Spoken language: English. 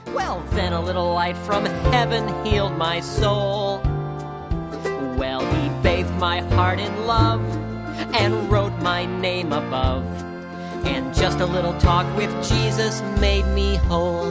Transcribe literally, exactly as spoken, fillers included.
Well, then a little light from heaven healed my soul. Well, he bathed my heart in love and wrote my name above. And just a little talk with Jesus made me whole.